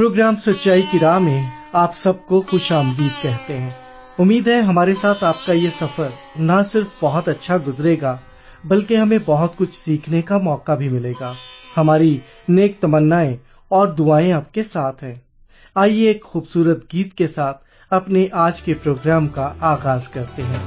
Programme सच्चाई की राह में आप सबको खुश आमदीद कहते हैं। उम्मीद है हमारे साथ आपका ये सफर न सिर्फ बहुत अच्छा गुजरेगा बल्कि हमें बहुत कुछ सीखने का मौका भी मिलेगा। हमारी नेक तमन्नाएं और दुआएं आपके साथ हैं। आइए एक खूबसूरत गीत के साथ अपने आज के प्रोग्राम का आगाज करते हैं।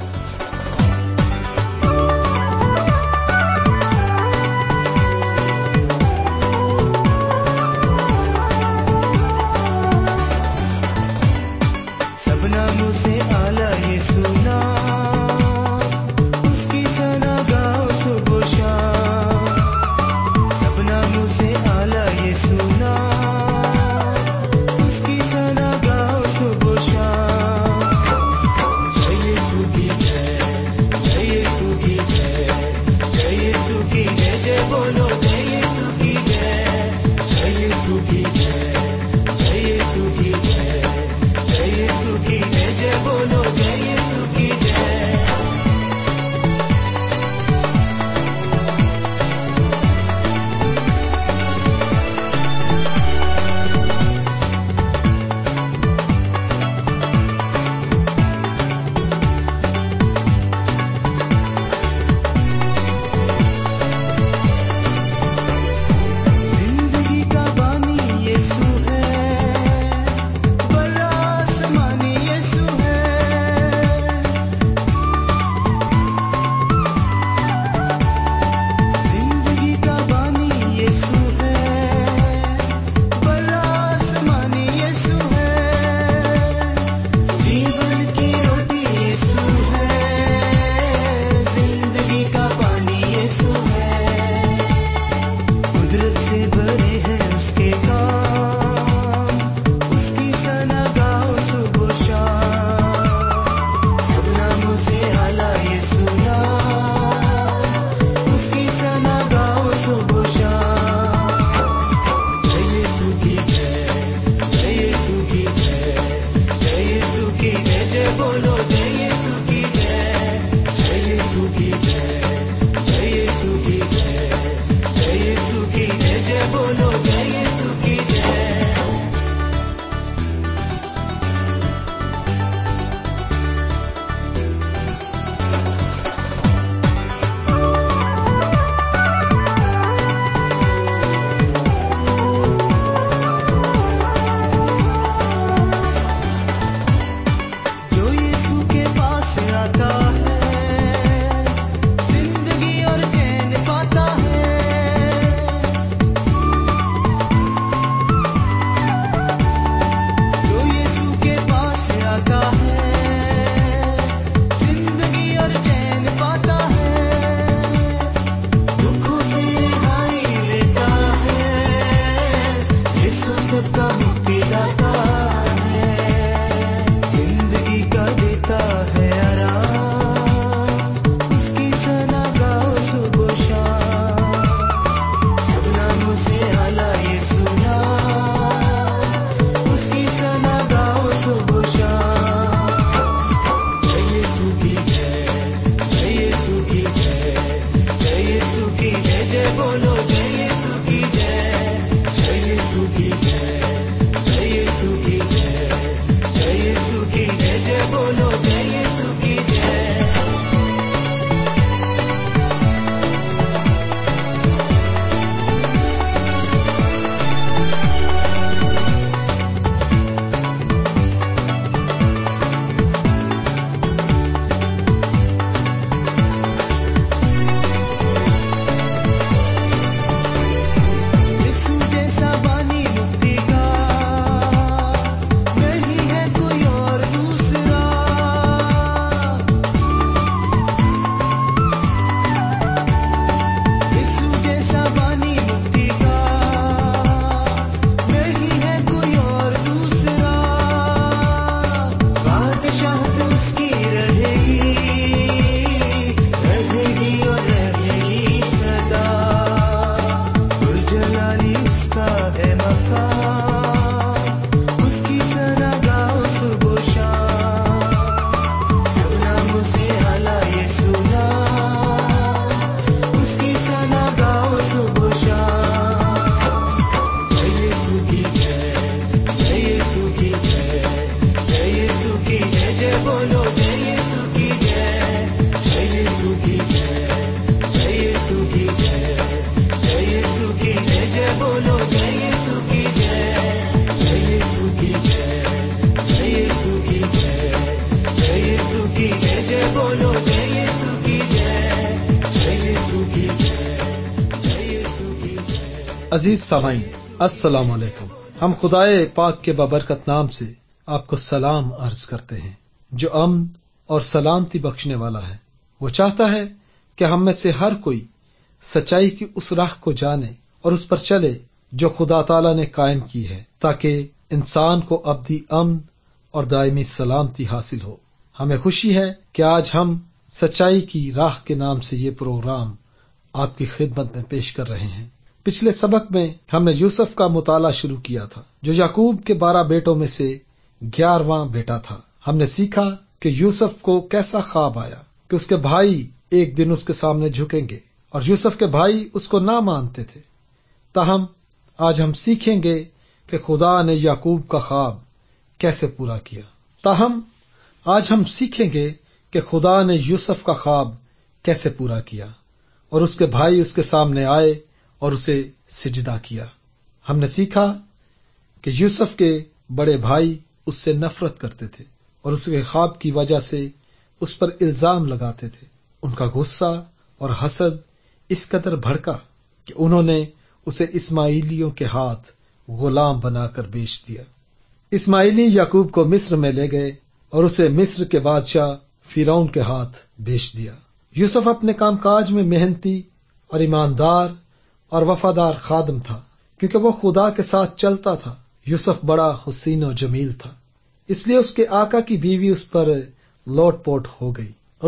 عزیز سامعین، السلام علیکم۔ ہم خدائے پاک کے بابرکت نام سے آپ کو سلام عرض کرتے ہیں، جو امن اور سلامتی بخشنے والا ہے۔ وہ چاہتا ہے کہ ہم میں سے ہر کوئی سچائی کی اس راہ کو جانے اور اس پر چلے جو خدا تعالیٰ نے قائم کی ہے، تاکہ انسان کو ابدی امن اور دائمی سلامتی حاصل ہو۔ ہمیں خوشی ہے کہ آج ہم سچائی کی راہ کے نام سے یہ پروگرام آپ کی خدمت میں پیش کر رہے ہیں۔ پچھلے سبق میں ہم نے یوسف کا مطالعہ شروع کیا تھا، جو یعقوب کے 12 بیٹوں میں سے 11واں بیٹا تھا۔ ہم نے سیکھا کہ یوسف کو کیسا خواب آیا کہ اس کے بھائی ایک دن اس کے سامنے جھکیں گے، اور یوسف کے بھائی اس کو نہ مانتے تھے۔ تاہم آج ہم سیکھیں گے کہ خدا نے یعقوب کا خواب کیسے پورا کیا۔ تاہم آج ہم سیکھیں گے کہ خدا نے یوسف کا خواب کیسے پورا کیا، اور اس کے بھائی اس کے سامنے آئے اور اسے سجدہ کیا۔ ہم نے سیکھا کہ یوسف کے بڑے بھائی اس سے نفرت کرتے تھے اور اس کے خواب کی وجہ سے اس پر الزام لگاتے تھے۔ ان کا غصہ اور حسد اس قدر بھڑکا کہ انہوں نے اسے اسماعیلیوں کے ہاتھ غلام بنا کر بیچ دیا۔ اسماعیلی یعقوب کو مصر میں لے گئے اور اسے مصر کے بادشاہ فرعون کے ہاتھ بیچ دیا۔ یوسف اپنے کام کاج میں محنتی اور ایماندار اور وفادار خادم تھا، کیونکہ وہ خدا کے ساتھ چلتا تھا۔ یوسف بڑا حسین و جمیل تھا، اس لیے اس کے آقا کی بیوی اس پر لوٹ پوٹ ہو گئی، اور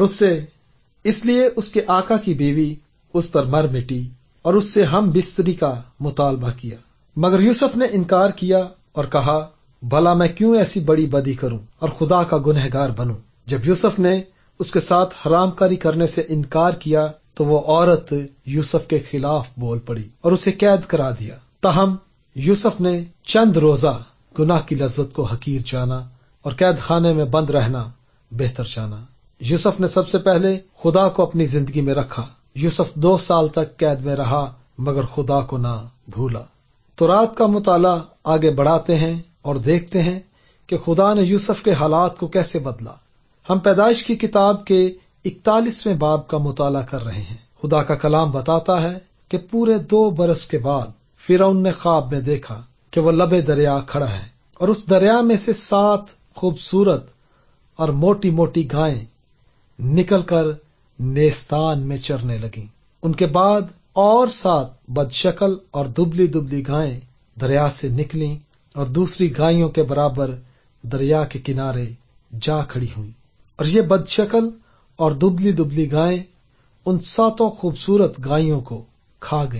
اس لیے اس کے آقا کی بیوی اس پر مر مٹی اور اس سے ہم بستری کا مطالبہ کیا۔ مگر یوسف نے انکار کیا اور کہا، بھلا میں کیوں ایسی بڑی بدی کروں اور خدا کا گنہگار بنوں؟ جب یوسف نے اس کے ساتھ حرام کاری کرنے سے انکار کیا تو وہ عورت یوسف کے خلاف بول پڑی اور اسے قید کرا دیا۔ تاہم یوسف نے چند روزہ گناہ کی لذت کو حقیر جانا اور قید خانے میں بند رہنا بہتر جانا۔ یوسف نے سب سے پہلے خدا کو اپنی زندگی میں رکھا۔ یوسف 2 سال تک قید میں رہا مگر خدا کو نہ بھولا۔ تورات کا مطالعہ آگے بڑھاتے ہیں اور دیکھتے ہیں کہ خدا نے یوسف کے حالات کو کیسے بدلا۔ ہم پیدائش کی کتاب کے 41ویں باب کا مطالعہ کر رہے ہیں۔ خدا کا کلام بتاتا ہے کہ پورے 2 برس کے بعد فرعون نے خواب میں دیکھا کہ وہ لبے دریا کھڑا ہے، اور اس دریا میں سے 7 خوبصورت اور موٹی موٹی گائیں نکل کر نیستان میں چرنے لگیں۔ ان کے بعد اور 7 بدشکل اور دبلی دبلی گائیں دریا سے نکلیں اور دوسری گائیوں کے برابر دریا کے کنارے جا کھڑی ہوئیں، اور یہ بدشکل اور دبلی دبلی گائیں ان 7 خوبصورت گائیوں کو کھا گئیں۔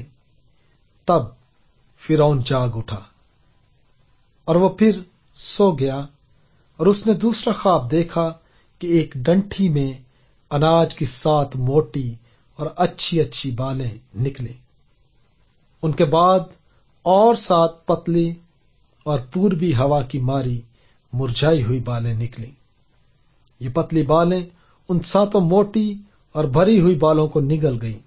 تب فرعون جاگ اٹھا اور وہ پھر سو گیا، اور اس نے دوسرا خواب دیکھا کہ ایک ڈنٹھی میں اناج کی 7 موٹی اور اچھی اچھی بالیں نکلیں۔ ان کے بعد اور 7 پتلی اور پوربی ہوا کی ماری مرجھائی ہوئی بالیں نکلیں۔ یہ پتلی بالیں ان 7 موٹی اور بھری ہوئی بالوں کو نگل گئیں۔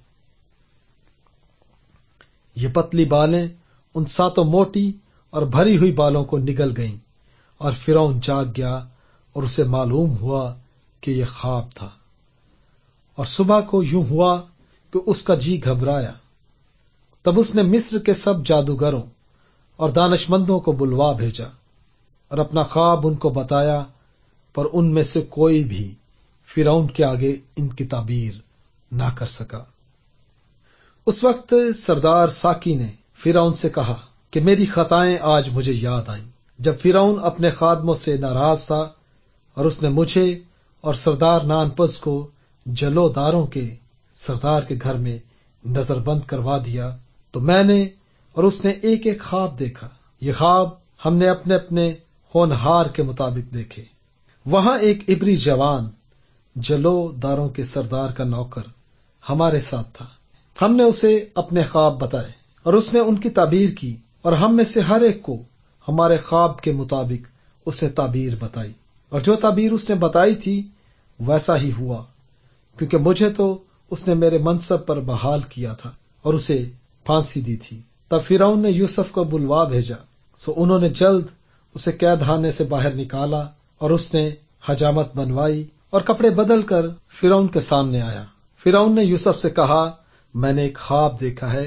یہ پتلی بالیں ان 7 موٹی اور بھری ہوئی بالوں کو نگل گئیں، اور فرعون جاگ گیا اور اسے معلوم ہوا کہ یہ خواب تھا، اور صبح کو یوں ہوا کہ اس کا جی گھبرایا۔ تب اس نے مصر کے سب جادوگروں اور دانشمندوں کو بلوا بھیجا اور اپنا خواب ان کو بتایا، پر ان میں سے کوئی بھی فرعون کے آگے ان کی تعبیر نہ کر سکا۔ اس وقت سردار ساکی نے فرعون سے کہا کہ میری خطائیں آج مجھے یاد آئیں، جب فرعون اپنے خادموں سے ناراض تھا اور اس نے مجھے اور سردار نانپس کو جلو داروں کے سردار کے گھر میں نظر بند کروا دیا، تو میں نے اور اس نے ایک ایک خواب دیکھا۔ یہ خواب ہم نے اپنے اپنے ہونہار کے مطابق دیکھے۔ وہاں ایک عبری جوان جلو داروں کے سردار کا نوکر ہمارے ساتھ تھا۔ ہم نے اسے اپنے خواب بتائے اور اس نے ان کی تعبیر کی، اور ہم میں سے ہر ایک کو ہمارے خواب کے مطابق اس نے تعبیر بتائی، اور جو تعبیر اس نے بتائی تھی ویسا ہی ہوا، کیونکہ مجھے تو اس نے میرے منصب پر بحال کیا تھا اور اسے پھانسی دی تھی۔ تب فرعون نے یوسف کو بلوا بھیجا، سو انہوں نے جلد اسے قید خانے سے باہر نکالا، اور اس نے حجامت بنوائی اور کپڑے بدل کر فرعون کے سامنے آیا۔ فرعون نے یوسف سے کہا، میں نے ایک خواب دیکھا ہے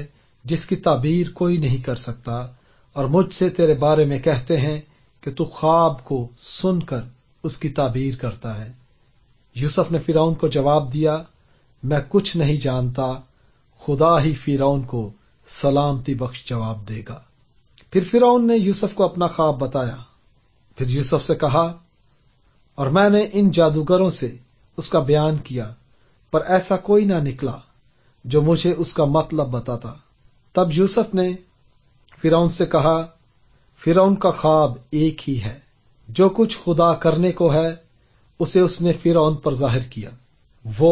جس کی تعبیر کوئی نہیں کر سکتا، اور مجھ سے تیرے بارے میں کہتے ہیں کہ تو خواب کو سن کر اس کی تعبیر کرتا ہے۔ یوسف نے فرعون کو جواب دیا، میں کچھ نہیں جانتا، خدا ہی فرعون کو سلامتی بخش جواب دے گا۔ پھر فرعون نے یوسف کو اپنا خواب بتایا۔ پھر یوسف سے کہا، اور میں نے ان جادوگروں سے اس کا بیان کیا، پر ایسا کوئی نہ نکلا جو مجھے اس کا مطلب بتاتا۔ تب یوسف نے فرعون سے کہا، فرعون کا خواب ایک ہی ہے، جو کچھ خدا کرنے کو ہے اسے اس نے فرعون پر ظاہر کیا۔ وہ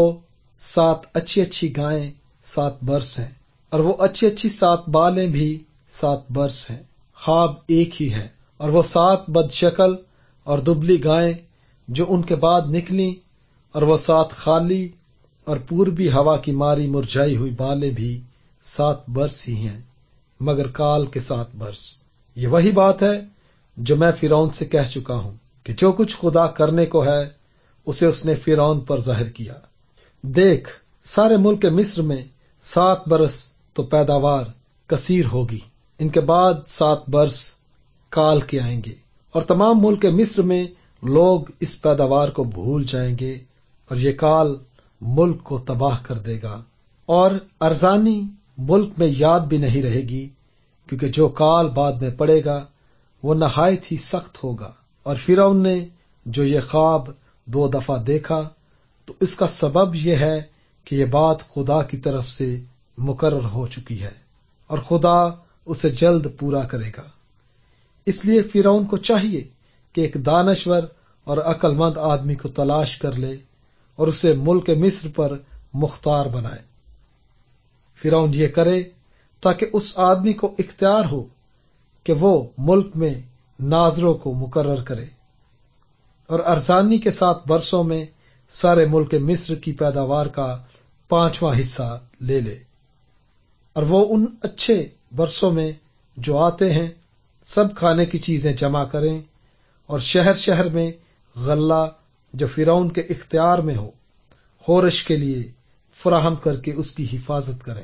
7 اچھی اچھی گائیں 7 برس ہیں، اور وہ اچھی اچھی 7 بالیں بھی 7 برس ہیں۔ خواب ایک ہی ہے، اور وہ 7 بد شکل اور دبلی گائیں جو ان کے بعد نکلیں، اور وہ 7 خالی اور پوربی ہوا کی ماری مرجھائی ہوئی بالیں بھی 7 برس ہی ہیں، مگر کال کے 7 برس۔ یہ وہی بات ہے جو میں فرعون سے کہہ چکا ہوں کہ جو کچھ خدا کرنے کو ہے اسے اس نے فرعون پر ظاہر کیا۔ دیکھ، سارے ملک مصر میں 7 برس تو پیداوار کثیر ہوگی، ان کے بعد 7 برس کال کے آئیں گے، اور تمام ملک مصر میں لوگ اس پیداوار کو بھول جائیں گے، اور یہ کال ملک کو تباہ کر دے گا، اور ارزانی ملک میں یاد بھی نہیں رہے گی، کیونکہ جو کال بعد میں پڑے گا وہ نہایت ہی سخت ہوگا۔ اور فرعون نے جو یہ خواب 2 دفعہ دیکھا تو اس کا سبب یہ ہے کہ یہ بات خدا کی طرف سے مقرر ہو چکی ہے، اور خدا اسے جلد پورا کرے گا۔ اس لیے فرعون کو چاہیے کہ ایک دانشور اور عقل مند آدمی کو تلاش کر لے اور اسے ملک مصر پر مختار بنائے۔ فرعون یہ کرے تاکہ اس آدمی کو اختیار ہو کہ وہ ملک میں ناظروں کو مقرر کرے، اور ارزانی کے 7 برسوں میں سارے ملک مصر کی پیداوار کا 5واں حصہ لے لے، اور وہ ان اچھے برسوں میں جو آتے ہیں سب کھانے کی چیزیں جمع کریں، اور شہر شہر میں غلہ جو فرعون کے اختیار میں ہو خورش کے لیے فراہم کر کے اس کی حفاظت کریں۔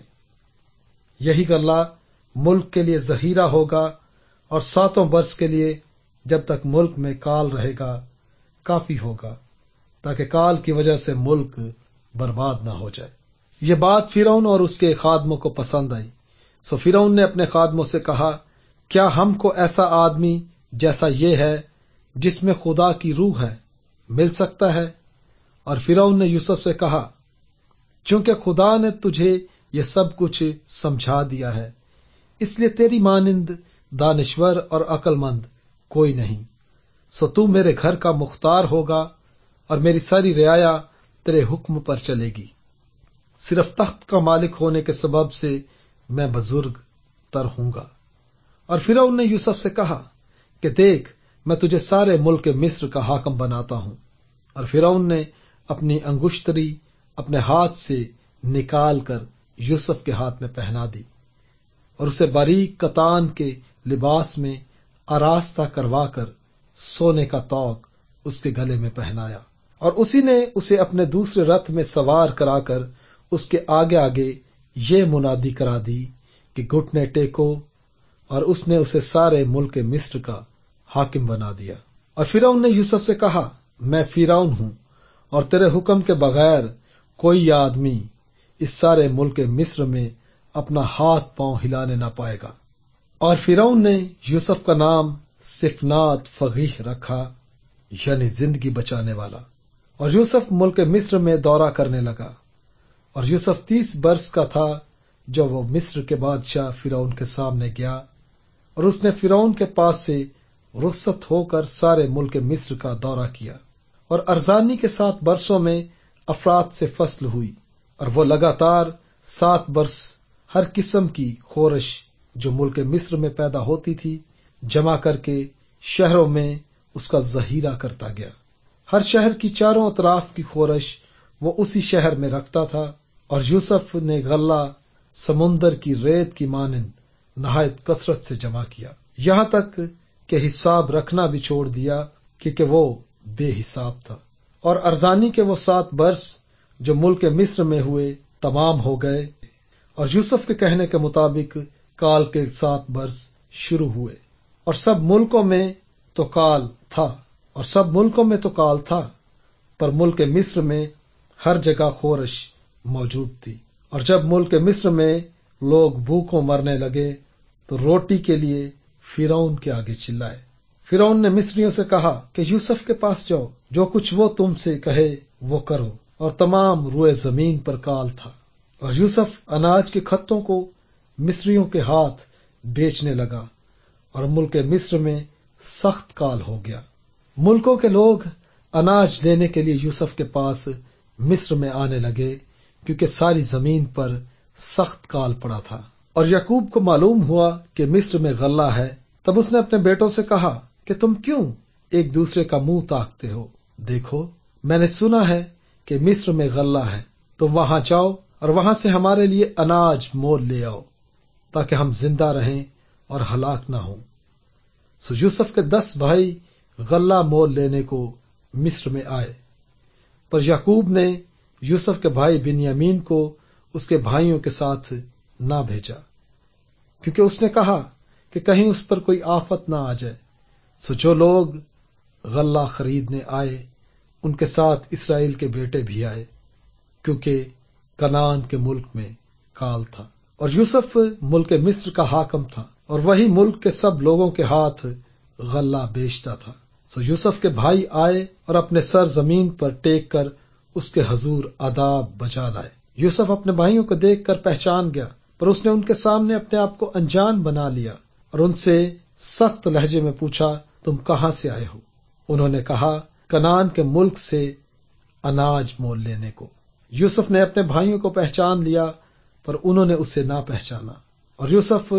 یہی غلہ ملک کے لیے ذخیرہ ہوگا، اور 7 برس کے لیے جب تک ملک میں کال رہے گا کافی ہوگا، تاکہ کال کی وجہ سے ملک برباد نہ ہو جائے۔ یہ بات فرعون اور اس کے خادموں کو پسند آئی، سو فرعون نے اپنے خادموں سے کہا، کیا ہم کو ایسا آدمی جیسا یہ ہے جس میں خدا کی روح ہے مل سکتا ہے؟ اور فرعون نے یوسف سے کہا، چونکہ خدا نے تجھے یہ سب کچھ سمجھا دیا ہے، اس لیے تیری مانند دانشور اور عقل مند کوئی نہیں، سو تو میرے گھر کا مختار ہوگا، اور میری ساری رعایا تیرے حکم پر چلے گی۔ صرف تخت کا مالک ہونے کے سبب سے میں بزرگ تر ہوں گا۔ اور فرعون نے یوسف سے کہا کہ دیکھ، میں تجھے سارے ملک مصر کا حاکم بناتا ہوں۔ اور فرعون نے اپنی انگشتری اپنے ہاتھ سے نکال کر یوسف کے ہاتھ میں پہنا دی، اور اسے باریک کتان کے لباس میں آراستہ کروا کر سونے کا توق اس کے گلے میں پہنایا، اور اسی نے اسے اپنے دوسرے رتھ میں سوار کرا کر اس کے آگے آگے یہ منادی کرا دی کہ گھٹنے ٹیکو، اور اس نے اسے سارے ملک مصر کا حاکم بنا دیا۔ اور فرعون نے یوسف سے کہا، میں فرعون ہوں، اور تیرے حکم کے بغیر کوئی آدمی اس سارے ملک مصر میں اپنا ہاتھ پاؤں ہلانے نہ پائے گا۔ اور فرعون نے یوسف کا نام صفنات فغیہ رکھا، یعنی زندگی بچانے والا۔ اور یوسف ملک مصر میں دورہ کرنے لگا، اور یوسف 30 برس کا تھا جب وہ مصر کے بادشاہ فرعون کے سامنے گیا، اور اس نے فرعون کے پاس سے رخصت ہو کر سارے ملک مصر کا دورہ کیا۔ اور ارزانی کے 7 برسوں میں افراد سے فصل ہوئی، اور وہ لگاتار 7 برس ہر قسم کی خورش جو ملک مصر میں پیدا ہوتی تھی جمع کر کے شہروں میں اس کا ذخیرہ کرتا گیا۔ ہر شہر کی چاروں اطراف کی خورش وہ اسی شہر میں رکھتا تھا، اور یوسف نے غلہ سمندر کی ریت کی مانند نہایت کثرت سے جمع کیا، یہاں تک کہ حساب رکھنا بھی چھوڑ دیا، کیونکہ وہ بے حساب تھا۔ اور ارزانی کے وہ 7 برس جو ملک مصر میں ہوئے تمام ہو گئے، اور یوسف کے کہنے کے مطابق کال کے 7 برس شروع ہوئے، اور سب ملکوں میں تو کال تھا، پر ملک مصر میں ہر جگہ خورش موجود تھی۔ اور جب ملک مصر میں لوگ بھوکوں مرنے لگے تو روٹی کے لیے فرعون کے آگے چلائے۔ فرعون نے مصریوں سے کہا کہ یوسف کے پاس جاؤ، جو کچھ وہ تم سے کہے وہ کرو، اور تمام روئے زمین پر کال تھا۔ اور یوسف اناج کے کھتوں کو مصریوں کے ہاتھ بیچنے لگا، اور ملک مصر میں سخت کال ہو گیا۔ ملکوں کے لوگ اناج لینے کے لیے یوسف کے پاس مصر میں آنے لگے، کیونکہ ساری زمین پر سخت کال پڑا تھا۔ اور یعقوب کو معلوم ہوا کہ مصر میں غلہ ہے، تب اس نے اپنے بیٹوں سے کہا کہ تم کیوں ایک دوسرے کا منہ تاکتے ہو؟ دیکھو، میں نے سنا ہے کہ مصر میں غلہ ہے، تم وہاں جاؤ اور وہاں سے ہمارے لیے اناج مول لے آؤ، تاکہ ہم زندہ رہیں اور ہلاک نہ ہوں۔ سو یوسف کے 10 بھائی غلہ مول لینے کو مصر میں آئے، پر یعقوب نے یوسف کے بھائی بنیامین کو اس کے بھائیوں کے ساتھ نہ بھیجا، کیونکہ اس نے کہا کہ کہیں اس پر کوئی آفت نہ آ جائے۔ سو جو لوگ غلہ خریدنے آئے ان کے ساتھ اسرائیل کے بیٹے بھی آئے، کیونکہ کنعان کے ملک میں کال تھا، اور یوسف ملک مصر کا حاکم تھا، اور وہی ملک کے سب لوگوں کے ہاتھ غلہ بیچتا تھا۔ سو یوسف کے بھائی آئے اور اپنے سر زمین پر ٹیک کر اس کے حضور آداب بجا لائے۔ یوسف اپنے بھائیوں کو دیکھ کر پہچان گیا، پر اس نے ان کے سامنے اپنے آپ کو انجان بنا لیا اور ان سے سخت لہجے میں پوچھا، تم کہاں سے آئے ہو؟ انہوں نے کہا، کنعان کے ملک سے اناج مول لینے کو۔ یوسف نے اپنے بھائیوں کو پہچان لیا، پر انہوں نے اسے نہ پہچانا، اور یوسف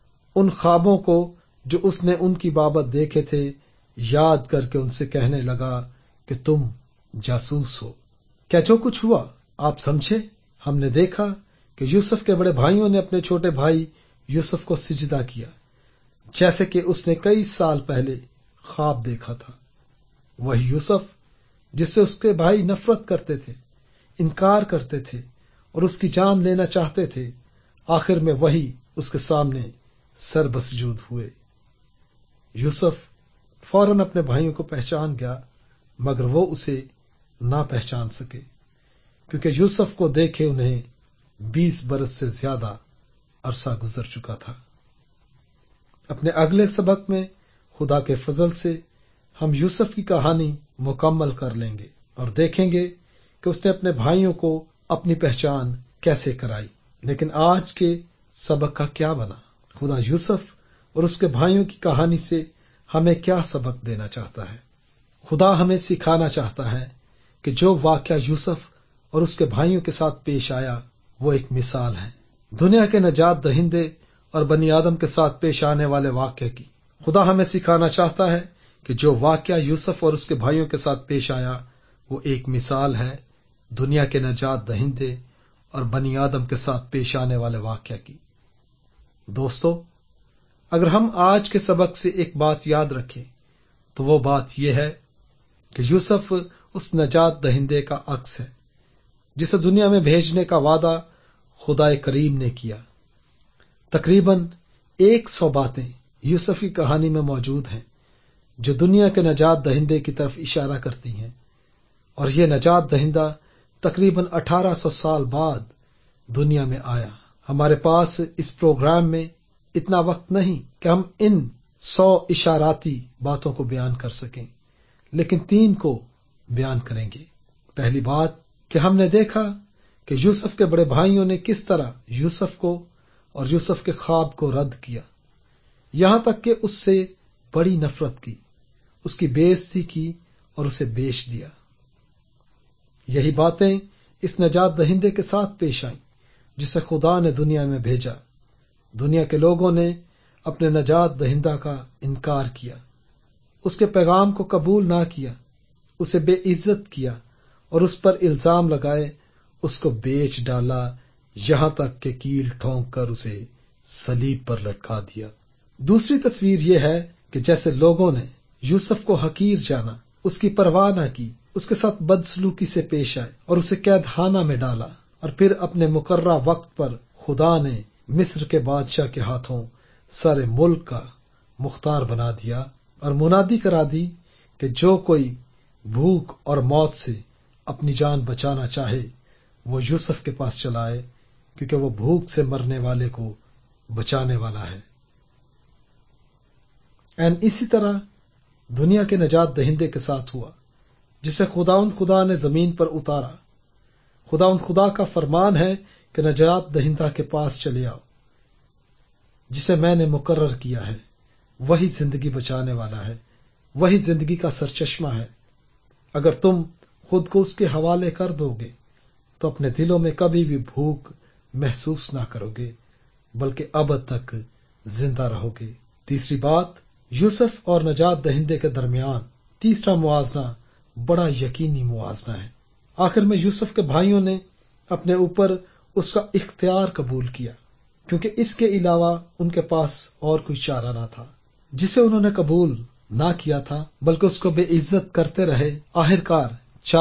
ان خوابوں کو جو اس نے ان کی بابت دیکھے تھے یاد کر کے ان سے کہنے لگا کہ تم جاسوس ہو۔ کیا جو کچھ ہوا آپ سمجھے؟ ہم نے دیکھا کہ یوسف کے بڑے بھائیوں نے اپنے چھوٹے بھائی یوسف کو سجدہ کیا، جیسے کہ اس نے کئی سال پہلے خواب دیکھا تھا۔ وہی یوسف جس سے اس کے بھائی نفرت کرتے تھے، انکار کرتے تھے اور اس کی جان لینا چاہتے تھے، آخر میں وہی اس کے سامنے سر بسجود ہوئے۔ یوسف فوراً اپنے بھائیوں کو پہچان گیا، مگر وہ اسے نہ پہچان سکے، کیونکہ یوسف کو دیکھے انہیں 20 برس سے زیادہ عرصہ گزر چکا تھا۔ اپنے اگلے سبق میں خدا کے فضل سے ہم یوسف کی کہانی مکمل کر لیں گے اور دیکھیں گے کہ اس نے اپنے بھائیوں کو اپنی پہچان کیسے کرائی۔ لیکن آج کے سبق کا کیا بنا؟ خدا یوسف اور اس کے بھائیوں کی کہانی سے ہمیں کیا سبق دینا چاہتا ہے؟ خدا ہمیں سکھانا چاہتا ہے کہ جو واقعہ یوسف اور اس کے بھائیوں کے ساتھ پیش آیا وہ ایک مثال ہے دنیا کے نجات دہندے اور بنی آدم کے ساتھ پیش آنے والے واقعے کی۔ خدا ہمیں سکھانا چاہتا ہے کہ جو واقعہ یوسف اور اس کے بھائیوں کے ساتھ پیش آیا وہ ایک مثال ہے دنیا کے نجات دہندے اور بنی آدم کے ساتھ پیش آنے والے واقعہ کی۔ دوستو، اگر ہم آج کے سبق سے ایک بات یاد رکھیں تو وہ بات یہ ہے کہ یوسف اس نجات دہندے کا عکس ہے جسے دنیا میں بھیجنے کا وعدہ خدا کریم نے کیا۔ تقریباً 100 باتیں یوسف کی کہانی میں موجود ہیں جو دنیا کے نجات دہندے کی طرف اشارہ کرتی ہیں، اور یہ نجات دہندہ تقریباً 1800 سال بعد دنیا میں آیا۔ ہمارے پاس اس پروگرام میں اتنا وقت نہیں کہ ہم ان 100 اشاراتی باتوں کو بیان کر سکیں، لیکن 3 کو بیان کریں گے۔ پہلی بات کہ ہم نے دیکھا کہ یوسف کے بڑے بھائیوں نے کس طرح یوسف کو اور یوسف کے خواب کو رد کیا، یہاں تک کہ اس سے بڑی نفرت کی، اس کی بے عزتی کی اور اسے بیچ دیا۔ یہی باتیں اس نجات دہندے کے ساتھ پیش آئیں جسے خدا نے دنیا میں بھیجا۔ دنیا کے لوگوں نے اپنے نجات دہندہ کا انکار کیا، اس کے پیغام کو قبول نہ کیا، اسے بے عزت کیا اور اس پر الزام لگائے، اس کو بیچ ڈالا، یہاں تک کہ کیل ٹھونک کر اسے صلیب پر لٹکا دیا۔ دوسری تصویر یہ ہے کہ جیسے لوگوں نے یوسف کو حقیر جانا، اس کی پرواہ نہ کی، اس کے ساتھ بدسلوکی سے پیش آئے اور اسے قید خانہ میں ڈالا، اور پھر اپنے مقررہ وقت پر خدا نے مصر کے بادشاہ کے ہاتھوں سارے ملک کا مختار بنا دیا اور منادی کرا دی کہ جو کوئی بھوک اور موت سے اپنی جان بچانا چاہے وہ یوسف کے پاس چلائے، کیونکہ وہ بھوک سے مرنے والے کو بچانے والا ہے۔ اسی طرح دنیا کے نجات دہندے کے ساتھ ہوا، جسے خدا نے زمین پر اتارا۔ خدا کا فرمان ہے کہ نجات دہندہ کے پاس چلے آؤ، جسے میں نے مقرر کیا ہے۔ وہی زندگی بچانے والا ہے، وہی زندگی کا سرچشمہ ہے۔ اگر تم خود کو اس کے حوالے کر دو گے تو اپنے دلوں میں کبھی بھی بھوک محسوس نہ کرو گے، بلکہ ابد تک زندہ رہو گے۔ تیسری بات، یوسف اور نجات دہندے کے درمیان تیسرا موازنہ بڑا یقینی موازنہ ہے۔ آخر میں یوسف کے بھائیوں نے اپنے اوپر اس کا اختیار قبول کیا، کیونکہ اس کے علاوہ ان کے پاس اور کوئی چارہ نہ تھا۔ جسے انہوں نے قبول نہ کیا تھا بلکہ اس کو بے عزت کرتے رہے، آخرکار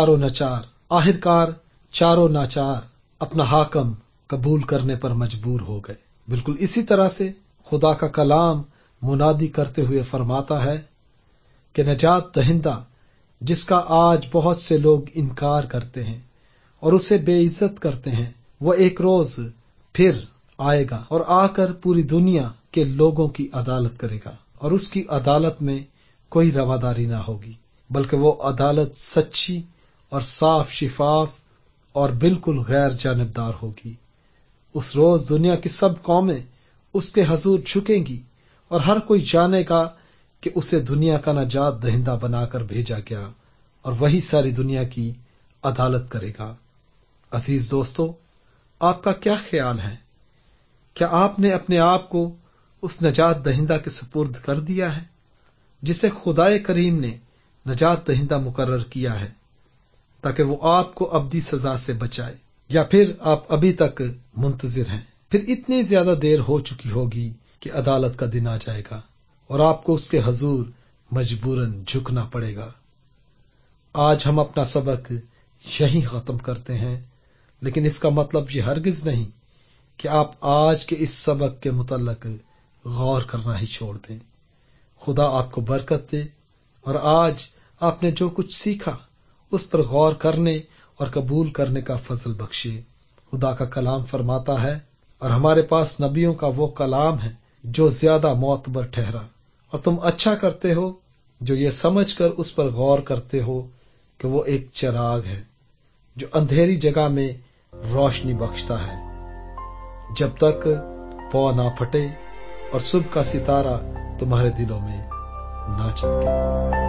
چاروں ناچار اپنا حاکم قبول کرنے پر مجبور ہو گئے۔ بالکل اسی طرح سے خدا کا کلام منادی کرتے ہوئے فرماتا ہے کہ نجات دہندہ جس کا آج بہت سے لوگ انکار کرتے ہیں اور اسے بے عزت کرتے ہیں، وہ ایک روز پھر آئے گا اور آ کر پوری دنیا کے لوگوں کی عدالت کرے گا، اور اس کی عدالت میں کوئی رواداری نہ ہوگی، بلکہ وہ عدالت سچی اور صاف شفاف اور بالکل غیر جانبدار ہوگی۔ اس روز دنیا کی سب قومیں اس کے حضور جھکیں گی اور ہر کوئی جانے گا کہ اسے دنیا کا نجات دہندہ بنا کر بھیجا گیا، اور وہی ساری دنیا کی عدالت کرے گا۔ عزیز دوستو، آپ کا کیا خیال ہے؟ کیا آپ نے اپنے آپ کو اس نجات دہندہ کے سپرد کر دیا ہے جسے خدائے کریم نے نجات دہندہ مقرر کیا ہے تاکہ وہ آپ کو ابدی سزا سے بچائے؟ یا پھر آپ ابھی تک منتظر ہیں؟ پھر اتنی زیادہ دیر ہو چکی ہوگی کہ عدالت کا دن آ جائے گا اور آپ کو اس کے حضور مجبوراً جھکنا پڑے گا۔ آج ہم اپنا سبق یہیں ختم کرتے ہیں، لیکن اس کا مطلب یہ ہرگز نہیں کہ آپ آج کے اس سبق کے متعلق غور کرنا ہی چھوڑ دیں۔ خدا آپ کو برکت دے، اور آج آپ نے جو کچھ سیکھا اس پر غور کرنے اور قبول کرنے کا فضل بخشے۔ خدا کا کلام فرماتا ہے، اور ہمارے پاس نبیوں کا وہ کلام ہے جو زیادہ معتبر ٹھہرا، اور تم اچھا کرتے ہو جو یہ سمجھ کر اس پر غور کرتے ہو کہ وہ ایک چراغ ہے جو اندھیری جگہ میں روشنی بخشتا ہے، جب تک پو نہ پھٹے اور صبح کا ستارہ تمہارے دلوں میں نہ چمکے۔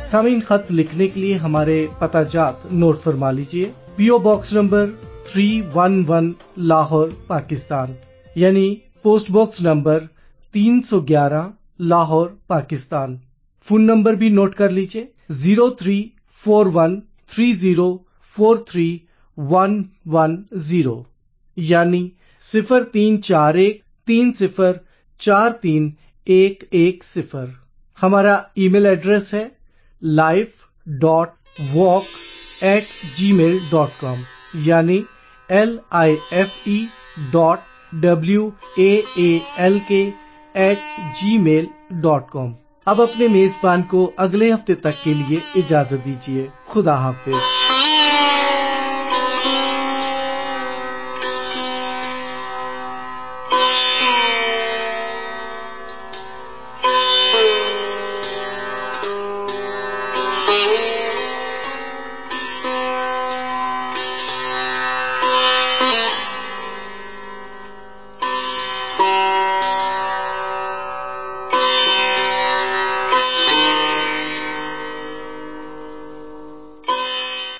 سامعین، خط لکھنے کے لیے ہمارے پتہ جات نوٹ فرما لیجئے۔ PO box number 311 Lahore Pakistan, یعنی post box number 311 Lahore Pakistan. Phone number بھی نوٹ کر لیجئے 034130431110، یعنی 034130431110۔ ہمارا ای میل ایڈریس ہے life.walk@gmail.com، یعنی life.walk@gmail.com۔ اب اپنے میزبان کو اگلے ہفتے تک کے لیے اجازت دیجیے۔ خدا حافظ۔